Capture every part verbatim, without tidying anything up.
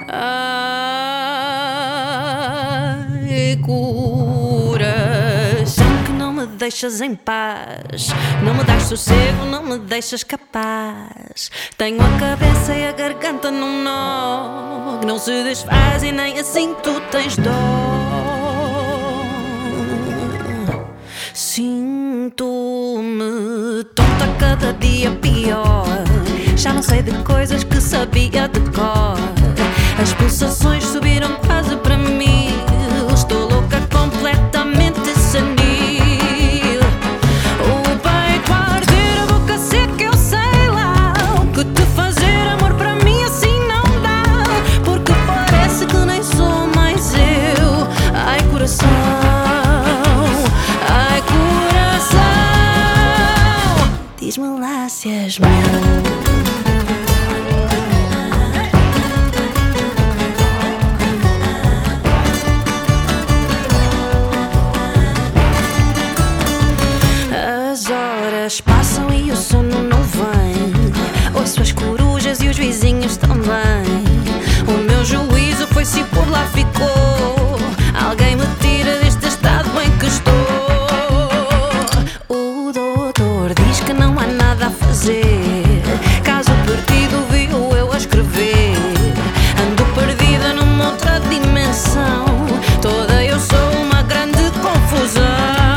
Ai, coração que não me deixas em paz, não me dás sossego, não me deixas capaz. Tenho a cabeça e a garganta num nó que não se desfaz e nem assim tu tens dó. Sinto-me tonta cada dia pior, já não sei de coisas que sabia de cor. As pulsações subiram quase para mim, estou louca, completamente senil. O peito a arder, a boca seca, eu sei lá o que te fazer, amor, para mim assim não dá, porque parece que nem sou mais eu. Ai, coração, ai, coração, diz-me lá se és meu. As passam e o sono não vem, ouço as corujas e os vizinhos também. O meu juízo foi se por lá ficou, alguém me tira deste estado em que estou. O doutor diz que não há nada a fazer, caso perdido viu eu a escrever. Ando perdida numa outra dimensão, toda eu sou uma grande confusão.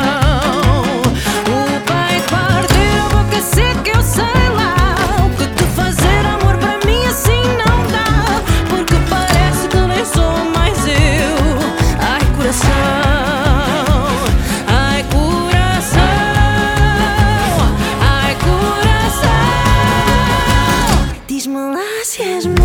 Diz-me lá se és meu.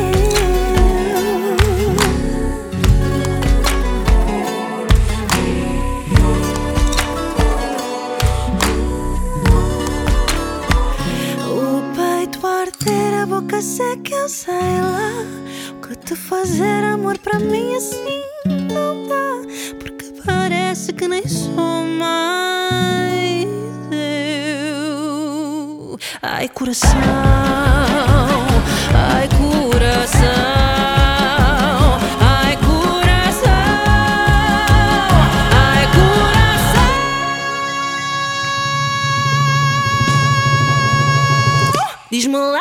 O peito a arder, a boca seca, eu sei lá o que te fazer, amor, para mim assim não dá, porque parece que nem sou mais eu. Ai, coração, ai, coração, ai, coração, ai, coração, diz-me